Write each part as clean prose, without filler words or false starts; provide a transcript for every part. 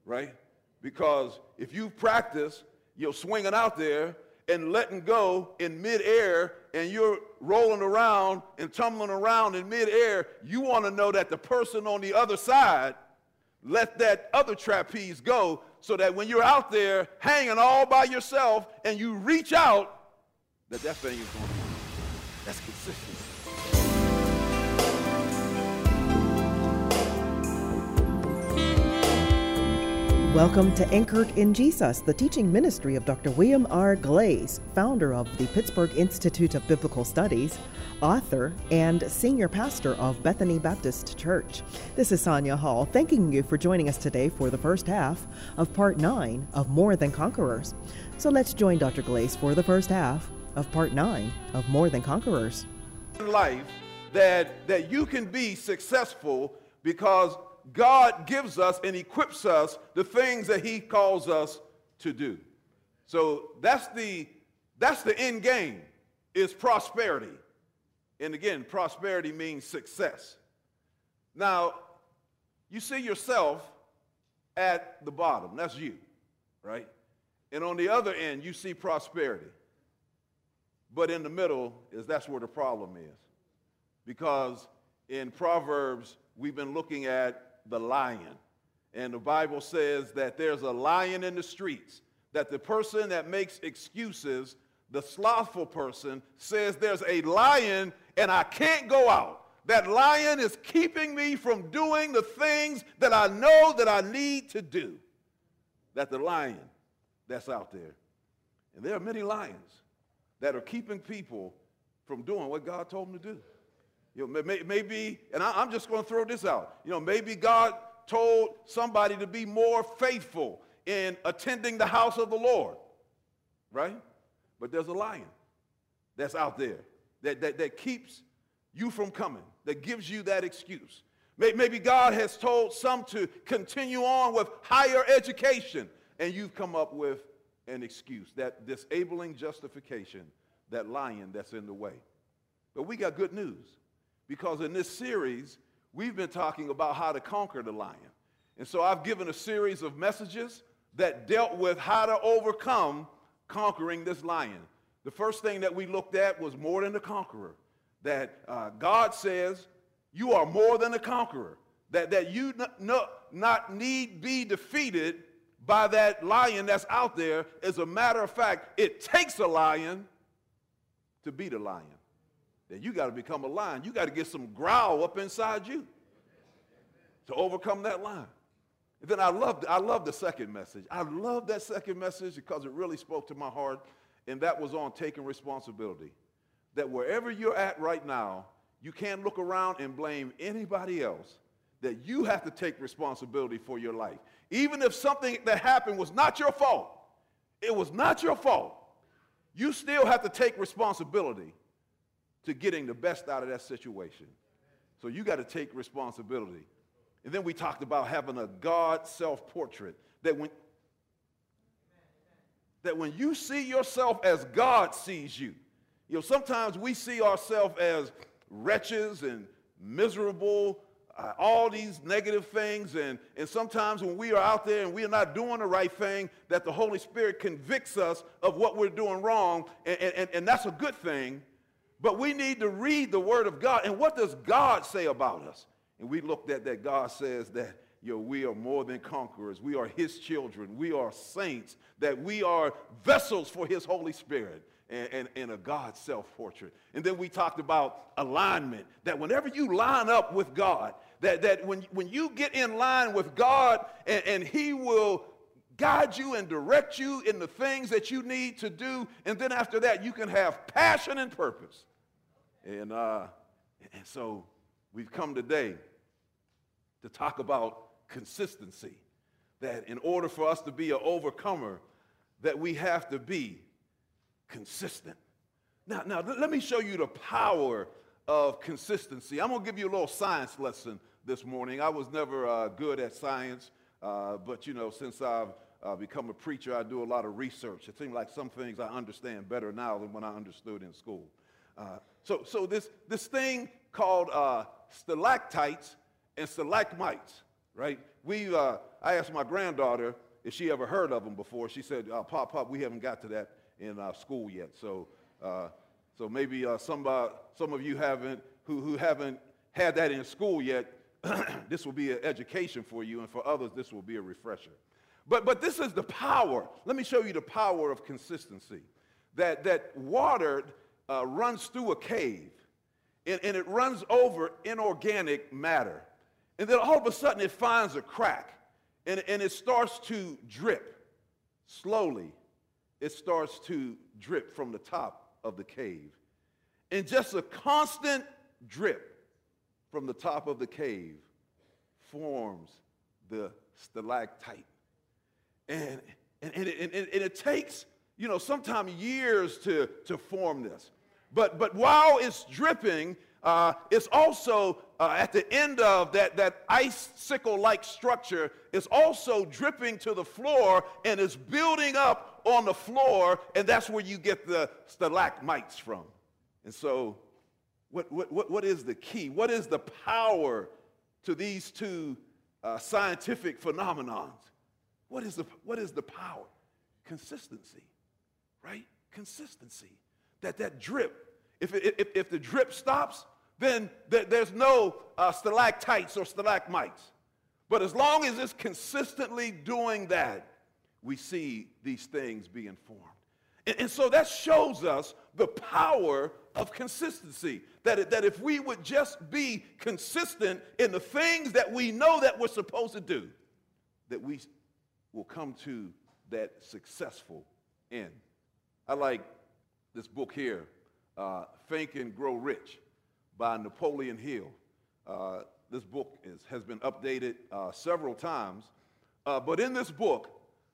right? Because if you practice, you're swinging out there and letting go in midair, and you're rolling around and tumbling around in midair, you want to know that the person on the other side let that other trapeze go, so that when you're out there hanging all by yourself and you reach out, that thing is going to be. That's consistency. Welcome to Anchored in Jesus, the teaching ministry of Dr. William R. Glaze, founder of the Pittsburgh Institute of Biblical Studies, author, and senior pastor of Bethany Baptist Church. This is Sonia Hall, thanking you for joining us today for the first half of Part 9 of More Than Conquerors. So let's join Dr. Glaze for the first half of Part 9 of More Than Conquerors. In life, that you can be successful because God gives us and equips us the things that he calls us to do. So that's the end game, is prosperity. And again, prosperity means success. Now, you see yourself at the bottom. That's you, right? And on the other end, you see prosperity. But in the middle that's where the problem is. Because in Proverbs, we've been looking at the lion. And the Bible says that there's a lion in the streets, that the person that makes excuses, the slothful person, says there's a lion and I can't go out. That lion is keeping me from doing the things that I know that I need to do. That's the lion that's out there. And there are many lions that are keeping people from doing what God told them to do. You know, maybe, and I'm just going to throw this out. You know, maybe God told somebody to be more faithful in attending the house of the Lord, right? But there's a lion that's out there that keeps you from coming, that gives you that excuse. Maybe God has told some to continue on with higher education, and you've come up with an excuse, that disabling justification, that lion that's in the way. But we got good news. Because in this series, we've been talking about how to conquer the lion. And so I've given a series of messages that dealt with how to overcome conquering this lion. The first thing that we looked at was more than a conqueror. That God says you are more than a conqueror. That you not need be defeated by that lion that's out there. As a matter of fact, it takes a lion to beat a lion. That you got to become a lion. You got to get some growl up inside you to overcome that lion. And then I love the second message. I love that second message because it really spoke to my heart, and that was on taking responsibility. That wherever you're at right now, you can't look around and blame anybody else. That you have to take responsibility for your life. Even if something that happened was not your fault, it was not your fault, you still have to take responsibility to getting the best out of that situation. So you got to take responsibility. And then we talked about having a God self-portrait, that when you see yourself as God sees you, you know, sometimes we see ourselves as wretches and miserable, all these negative things, and sometimes when we are out there and we are not doing the right thing, that the Holy Spirit convicts us of what we're doing wrong, and that's a good thing. But we need to read the Word of God. And what does God say about us? And we looked at that. God says that, you know, we are more than conquerors. We are his children. We are saints. That we are vessels for his Holy Spirit and a God self-portrait. And then we talked about alignment. That whenever you line up with God, that when you get in line with God and he will guide you and direct you in the things that you need to do. And then after that, you can have passion and purpose. And so we've come today to talk about consistency. That in order for us to be an overcomer, that we have to be consistent. Now let me show you the power of consistency. I'm going to give you a little science lesson this morning. I was never good at science, but, you know, since I've become a preacher, I do a lot of research. It seems like some things I understand better now than when I understood in school. So this thing called stalactites and stalagmites, right? I asked my granddaughter if she ever heard of them before. She said, Pop, we haven't got to that in school yet. So maybe some of you who haven't had that in school yet, this will be an education for you, and for others, this will be a refresher. But this is the power. Let me show you the power of consistency. That water runs through a cave, and it runs over inorganic matter. And then all of a sudden it finds a crack, and it starts to drip. Slowly, it starts to drip from the top of the cave. And just a constant drip from the top of the cave forms the stalactite. And it takes, sometimes years to form this. But while it's dripping, it's also at the end of that icicle-like structure, it's also dripping to the floor and is building up on the floor, and that's where you get the stalagmites from. And so what is the key? What is the power to these two scientific phenomenons? What is the power? Consistency, right? Consistency. That drip. If the drip stops, then there's no stalactites or stalagmites. But as long as it's consistently doing that, we see these things being formed. And so that shows us the power of consistency. That if we would just be consistent in the things that we know that we're supposed to do, that we will come to that successful end. I like this book here, Think and Grow Rich by Napoleon Hill. This book has been updated several times. But in this book,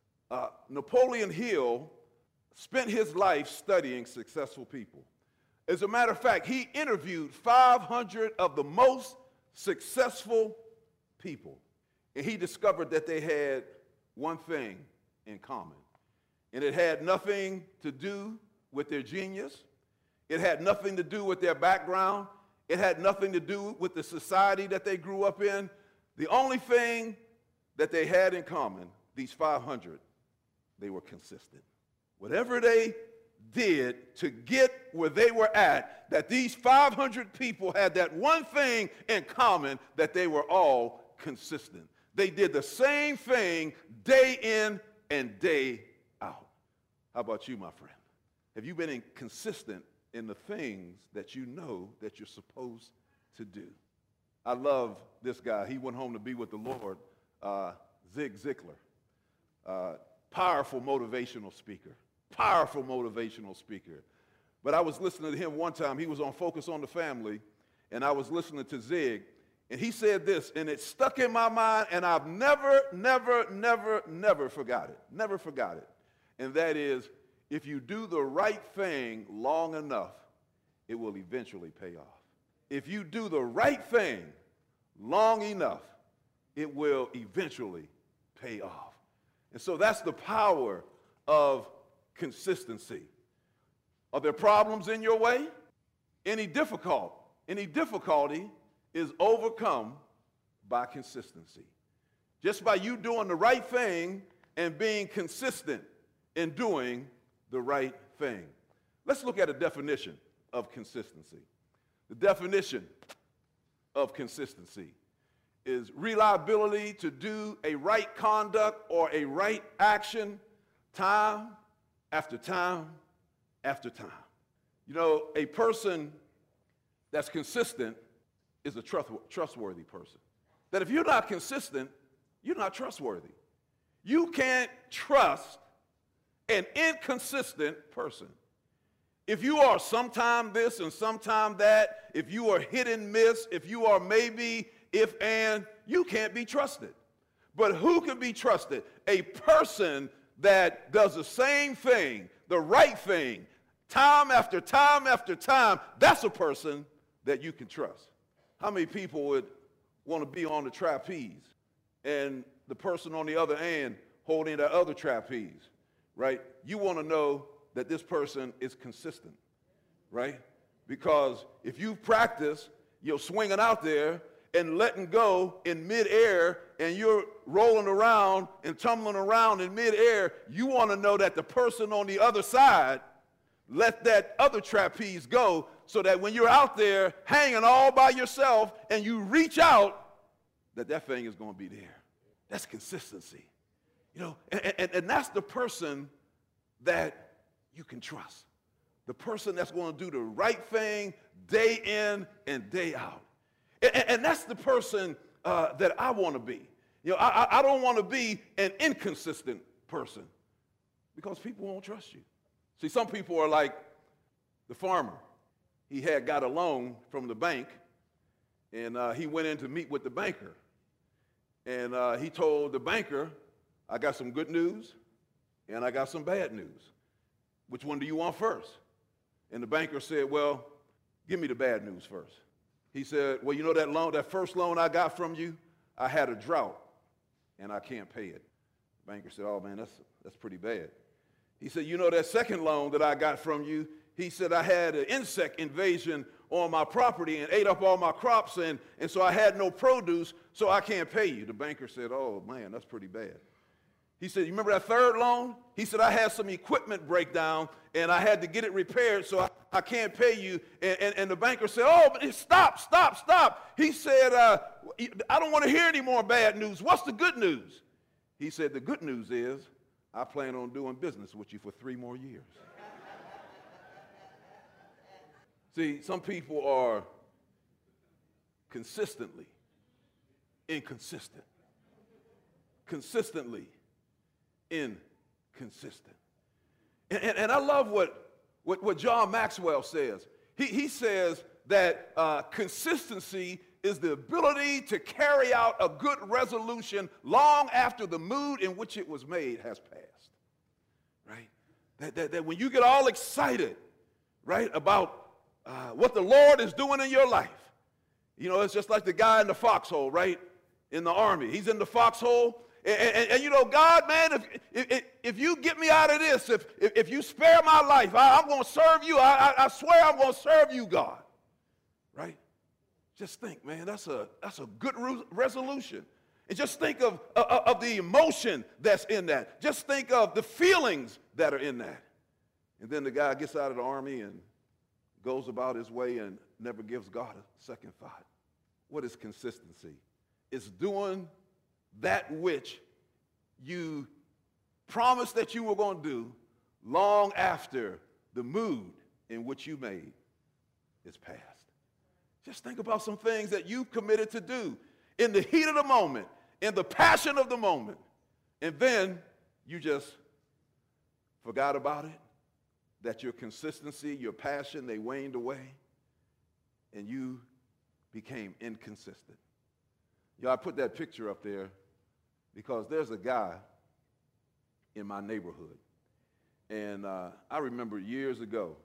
Napoleon Hill spent his life studying successful people. As a matter of fact, he interviewed 500 of the most successful people. And he discovered that they had one thing in common. And it had nothing to do with their genius. It had nothing to do with their background. It had nothing to do with the society that they grew up in. The only thing that they had in common, these 500, they were consistent. Whatever they did to get where they were at, that these 500 people had that one thing in common, that they were all consistent. They did the same thing day in and day out. How about you, my friend? Have you been consistent in the things that you know that you're supposed to do? I love this guy. He went home to be with the Lord, Zig Ziglar. Powerful motivational speaker. Powerful motivational speaker. But I was listening to him one time. He was on Focus on the Family, and I was listening to Zig, and he said this, and it stuck in my mind, and I've never forgot it. Never forgot it. And that is, if you do the right thing long enough, it will eventually pay off. If you do the right thing long enough, it will eventually pay off. And so that's the power of consistency. Are there problems in your way? Any difficulty is overcome by consistency. Just by you doing the right thing and being consistent in doing the right thing. Let's look at a definition of consistency. The definition of consistency is reliability to do a right conduct or a right action time after time after time. You know, a person that's consistent is a trustworthy person. That if you're not consistent, you're not trustworthy. You can't trust an inconsistent person. If you are sometime this and sometime that, if you are hit and miss, if you are maybe, if and, you can't be trusted. But who can be trusted? A person that does the same thing, the right thing, time after time after time, that's a person that you can trust. How many people would want to be on the trapeze and the person on the other end holding the other trapeze, right? You want to know that this person is consistent, right? Because if you practice, you're swinging out there, and letting go in midair, and you're rolling around and tumbling around in midair, you want to know that the person on the other side let that other trapeze go, so that when you're out there hanging all by yourself and you reach out, that thing is going to be there. That's consistency. You know, and that's the person that you can trust. The person that's going to do the right thing day in and day out. And that's the person that I want to be. You know, I don't want to be an inconsistent person, because people won't trust you. See, some people are like the farmer. He had got a loan from the bank, and he went in to meet with the banker. And he told the banker, I got some good news, and I got some bad news. Which one do you want first? And the banker said, well, give me the bad news first. He said, well, you know that first loan I got from you, I had a drought, and I can't pay it. The banker said, oh, man, that's pretty bad. He said, you know that second loan that I got from you, he said, I had an insect invasion on my property and ate up all my crops, and so I had no produce, so I can't pay you. The banker said, oh, man, that's pretty bad. He said, you remember that third loan? He said, I had some equipment breakdown, and I had to get it repaired, so I can't pay you. And the banker said, oh, but stop. He said, I don't want to hear any more bad news. What's the good news? He said, the good news is I plan on doing business with you for 3 more years. See, some people are consistently inconsistent. Consistently inconsistent. And I love what John Maxwell says. He says that consistency is the ability to carry out a good resolution long after the mood in which it was made has passed. Right? That when you get all excited, right, about what the Lord is doing in your life, you know, it's just like the guy in the foxhole, right, in the army. He's in the foxhole, and you know, God, man, if you get me out of this, if you spare my life, I'm going to serve you. I swear I'm going to serve you, God. Right? Just think, man, that's a good resolution. And just think of the emotion that's in that. Just think of the feelings that are in that. And then the guy gets out of the army and goes about his way and never gives God a second thought. What is consistency? It's doing that which you promised that you were going to do long after the mood in which you made is past. Just think about some things that you committed to do in the heat of the moment, in the passion of the moment, and then you just forgot about it, that your consistency, your passion, they waned away, and you became inconsistent. You know, I put that picture up there because there's a guy in my neighborhood, and I remember years ago,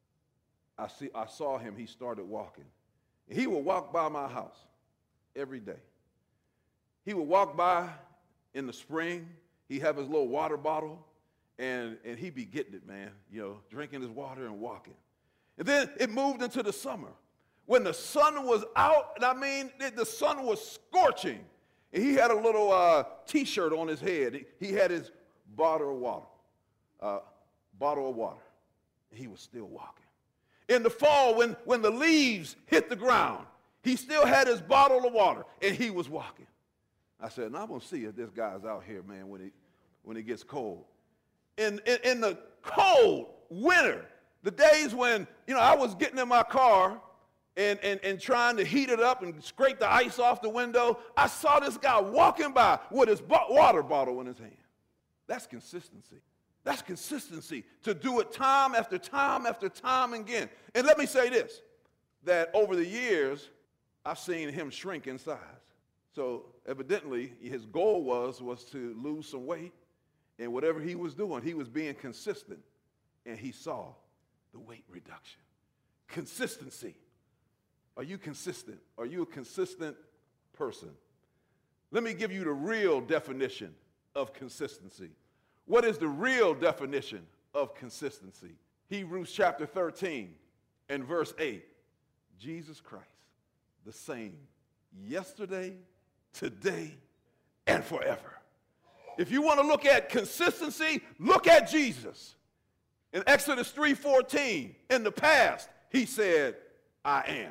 I saw him, he started walking. He would walk by my house every day. He would walk by in the spring. He'd have his little water bottle, and he'd be getting it, man, you know, drinking his water and walking. And then it moved into the summer when the sun was out, and I mean, the sun was scorching. And he had a little T-shirt on his head. He had his bottle of water. And he was still walking. In the fall, when the leaves hit the ground, he still had his bottle of water, and he was walking. I said, now I'm going to see if this guy's out here, man, when it gets cold. In the cold winter, the days when, you know, I was getting in my car and trying to heat it up and scrape the ice off the window, I saw this guy walking by with his water bottle in his hand. That's consistency. That's consistency, to do it time after time after time again. And let me say this, that over the years, I've seen him shrink in size. So evidently, his goal was to lose some weight, and whatever he was doing, he was being consistent, and he saw the weight reduction. Consistency. Are you consistent? Are you a consistent person? Let me give you the real definition of consistency. What is the real definition of consistency? Hebrews chapter 13 and verse 8. Jesus Christ, the same yesterday, today, and forever. If you want to look at consistency, look at Jesus. In Exodus 3:14, in the past, he said, I am.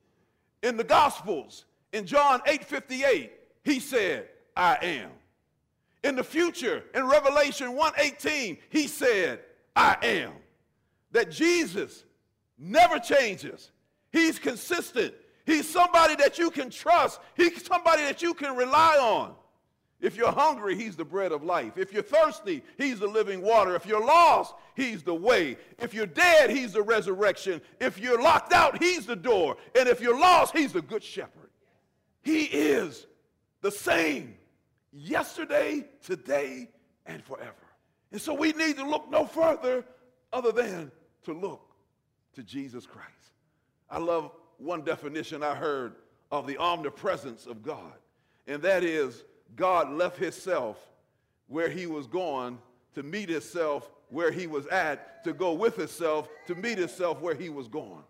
In the Gospels, in John 8:58, he said, I am. In the future, in Revelation 1:18, he said, I am. That Jesus never changes. He's consistent. He's somebody that you can trust. He's somebody that you can rely on. If you're hungry, he's the bread of life. If you're thirsty, he's the living water. If you're lost, he's the way. If you're dead, he's the resurrection. If you're locked out, he's the door. And if you're lost, he's the good shepherd. He is the same yesterday, today, and forever. And so we need to look no further other than to look to Jesus Christ. I love one definition I heard of the omnipresence of God, and that is God left himself where he was going to meet himself where he was at, to go with himself to meet himself where he was going.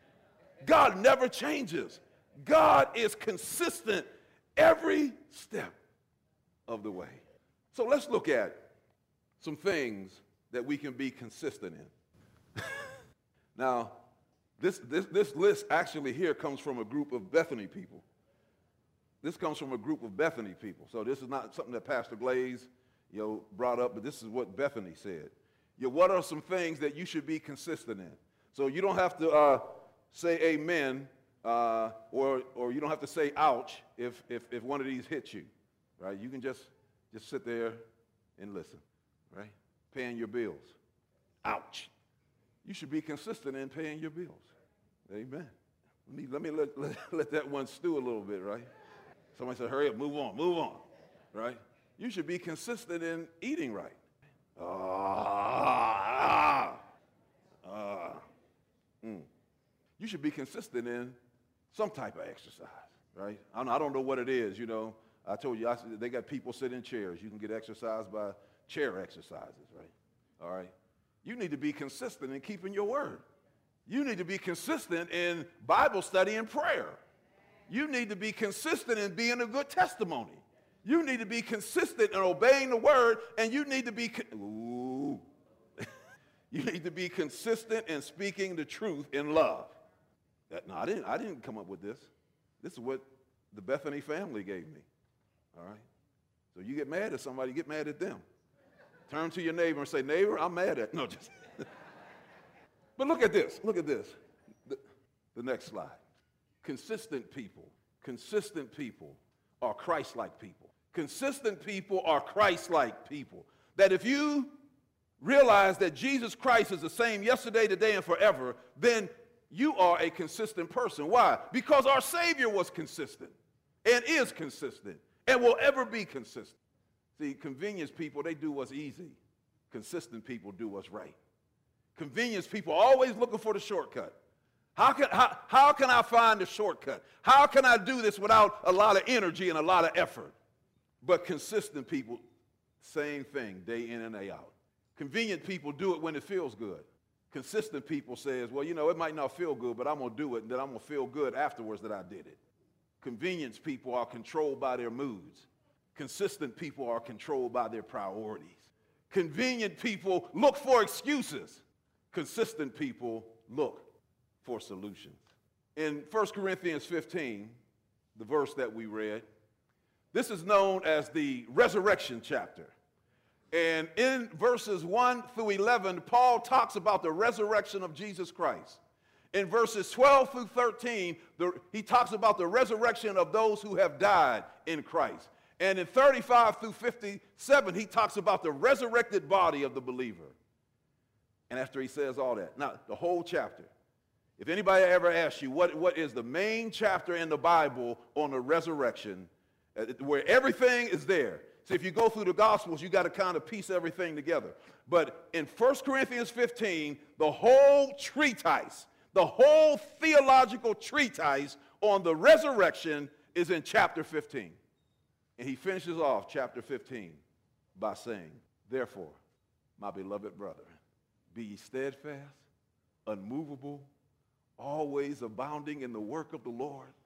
God never changes. God is consistent every step of the way. So let's look at some things that we can be consistent in. Now, this list actually here comes from a group of Bethany people. This comes from a group of Bethany people. So this is not something that Pastor Glaze, brought up, but this is what Bethany said. What are some things that you should be consistent in? So you don't have to say amen, or you don't have to say ouch if one of these hits you, right? You can just sit there and listen, right? Paying your bills. Ouch. You should be consistent in paying your bills. Amen. Let me let that one stew a little bit, right? Somebody said, hurry up, move on, right? You should be consistent in eating right. You should be consistent in some type of exercise, right? I don't know what it is, I told you, they got people sit in chairs. You can get exercise by chair exercises, right? All right? You need to be consistent in keeping your word. You need to be consistent in Bible study and prayer. You need to be consistent in being a good testimony. You need to be consistent in obeying the word, and you need to be you need to be consistent in speaking the truth in love. I didn't come up with this. This is what the Bethany family gave me. All right? So you get mad at somebody, get mad at them. Turn to your neighbor and say, neighbor, I'm mad at. No, just. But look at this. Look at this. The next slide. Consistent people are Christ-like people. Consistent people are Christ-like people. That if you realize that Jesus Christ is the same yesterday, today, and forever, then you are a consistent person. Why? Because our Savior was consistent and is consistent and will ever be consistent. See, convenience people, they do what's easy. Consistent people do what's right. Convenience people are always looking for the shortcut. How can I find the shortcut? How can I do this without a lot of energy and a lot of effort? But consistent people, same thing, day in and day out. Convenient people do it when it feels good. Consistent people says, well, it might not feel good, but I'm going to do it, and then I'm going to feel good afterwards that I did it. Convenience people are controlled by their moods. Consistent people are controlled by their priorities. Convenient people look for excuses. Consistent people look for solutions. In 1 Corinthians 15, the verse that we read, this is known as the resurrection chapter. And in verses 1 through 11, Paul talks about the resurrection of Jesus Christ. In verses 12 through 13, he talks about the resurrection of those who have died in Christ. And in 35 through 57, he talks about the resurrected body of the believer. And after he says all that, now the whole chapter, if anybody ever asks you what is the main chapter in the Bible on the resurrection, where everything is there. So if you go through the Gospels, you got to kind of piece everything together. But in 1 Corinthians 15, the whole treatise, the whole theological treatise on the resurrection is in chapter 15. And he finishes off chapter 15 by saying, therefore, my beloved brethren, be ye steadfast, unmovable, always abounding in the work of the Lord,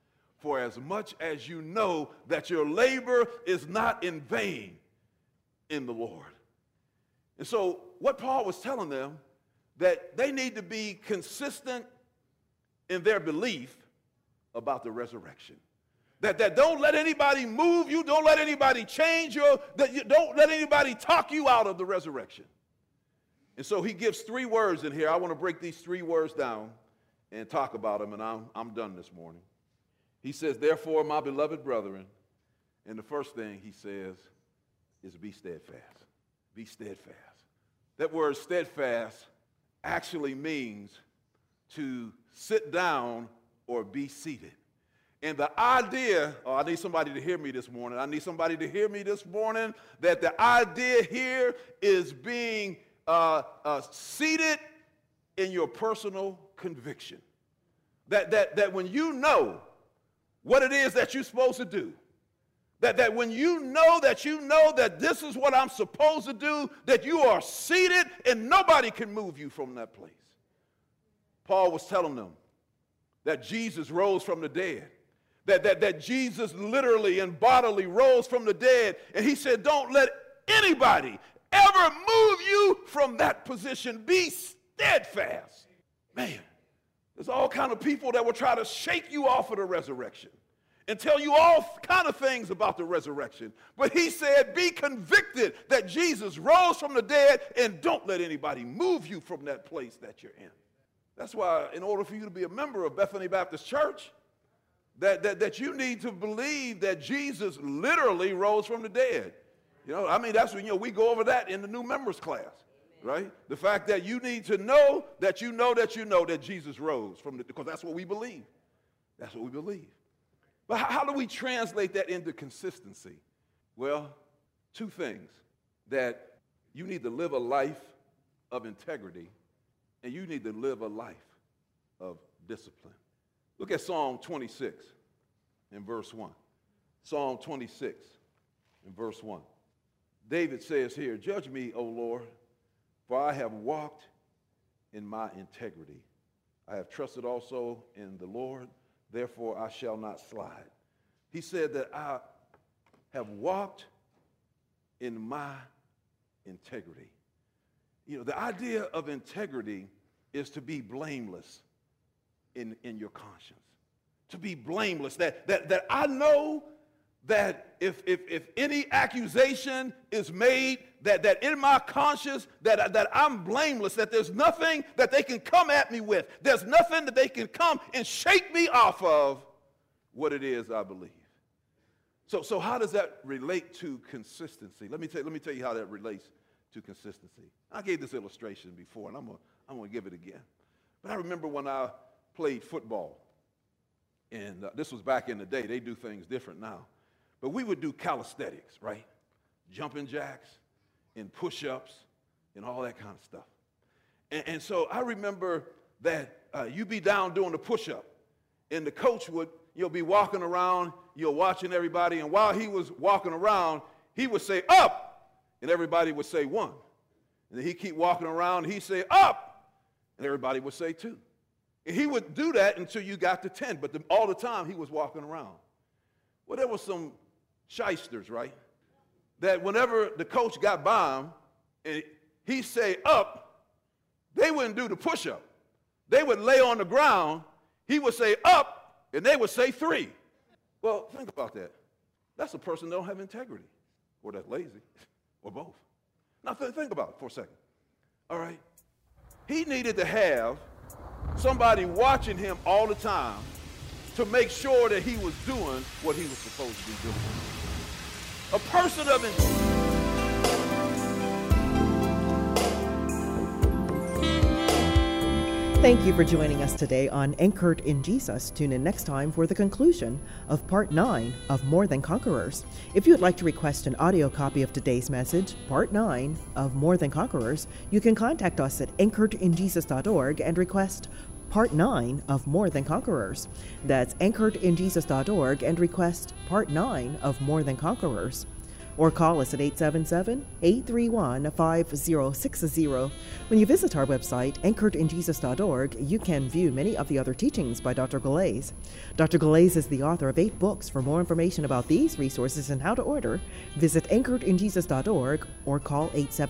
for as much as you know that your labor is not in vain in the Lord. And so what Paul was telling them, that they need to be consistent in their belief about the resurrection. That don't let anybody move you, don't let anybody change you, don't let anybody talk you out of the resurrection. And so he gives 3 words in here. I want to break these 3 words down and talk about them, and I'm done this morning. He says, therefore, my beloved brethren, and the first thing he says is be steadfast. Be steadfast. That word steadfast actually means to sit down or be seated. And the idea, I need somebody to hear me this morning. I need somebody to hear me this morning that the idea here is being seated in your personal conviction. That when you know what it is that you're supposed to do, that when you know that this is what I'm supposed to do, that you are seated and nobody can move you from that place. Paul was telling them that Jesus rose from the dead. That Jesus literally and bodily rose from the dead. And he said, don't let anybody ever move you from that position. Be steadfast. Man, there's all kind of people that will try to shake you off of the resurrection and tell you all kind of things about the resurrection. But he said, be convicted that Jesus rose from the dead, and don't let anybody move you from that place that you're in. That's why in order for you to be a member of Bethany Baptist Church, that you need to believe that Jesus literally rose from the dead. You know, I mean, that's when, we go over that in the new members class, right? The fact that you need to know that you know that Jesus rose from the, because that's what we believe. That's what we believe. But how do we translate that into consistency? Well, 2 things. That you need to live a life of integrity, and you need to live a life of discipline. Look at Psalm 26 in verse 1. Psalm 26 in verse 1. David says here, judge me, O Lord, for I have walked in my integrity. I have trusted also in the Lord, therefore I shall not slide. He said that I have walked in my integrity. You know, the idea of integrity is to be blameless in your conscience. To be blameless. That I know that if any accusation is made, that in my conscience, that I'm blameless, that there's nothing that they can come at me with. There's nothing that they can come and shake me off of what it is I believe. So how does that relate to consistency? Let me tell you how that relates to consistency. I gave this illustration before, and I'm going to give it again. But I remember when I played football, and this was back in the day. They do things different now. But we would do calisthenics, right? Jumping jacks and push-ups and all that kind of stuff. And so I remember that you'd be down doing the push-up, and the coach would be walking around, watching everybody, and while he was walking around, he would say, up, and everybody would say 1. And then he'd keep walking around, and he'd say, up, and everybody would say 2. And he would do that until you got to 10, but all the time he was walking around. Well, there was some shysters, right? That whenever the coach got by him and he'd say up, they wouldn't do the push-up. They would lay on the ground, he would say up, and they would say 3. Well, think about that. That's a person that don't have integrity, or that's lazy, or both. Now think about it for a second. All right? He needed to have somebody watching him all the time to make sure that he was doing what he was supposed to be doing. A person of Thank you for joining us today on Anchored in Jesus. Tune in next time for the conclusion of Part 9 of More Than Conquerors. If you would like to request an audio copy of today's message, Part 9 of More Than Conquerors, you can contact us at anchoredinjesus.org and request Part 9 of More Than Conquerors. That's anchoredinjesus.org and request Part 9 of More Than Conquerors. or call us at 877-831-5060. When you visit our website, anchoredinjesus.org, you can view many of the other teachings by Dr. Galais. Dr. Galais is the author of 8 books. For more information about these resources and how to order, visit anchoredinjesus.org or call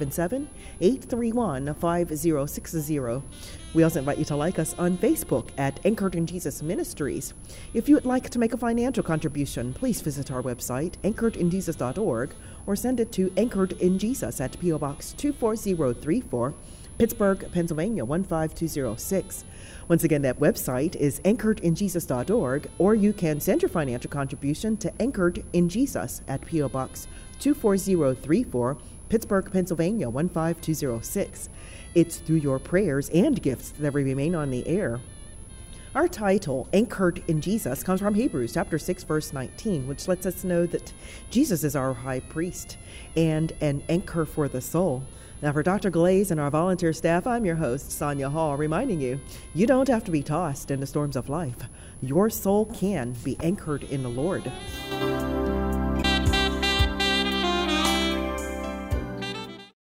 877-831-5060. We also invite you to like us on Facebook at Anchored in Jesus Ministries. If you would like to make a financial contribution, please visit our website, anchoredinjesus.org, or send it to Anchored in Jesus at P.O. Box 24034, Pittsburgh, Pennsylvania 15206. Once again, that website is anchoredinjesus.org, or you can send your financial contribution to Anchored in Jesus at P.O. Box 24034, Pittsburgh, Pennsylvania 15206. It's through your prayers and gifts that we remain on the air. Our title, Anchored in Jesus, comes from Hebrews chapter 6, verse 19, which lets us know that Jesus is our high priest and an anchor for the soul. Now, for Dr. Galais and our volunteer staff, I'm your host, Sonia Hall, reminding you, you don't have to be tossed in the storms of life. Your soul can be anchored in the Lord.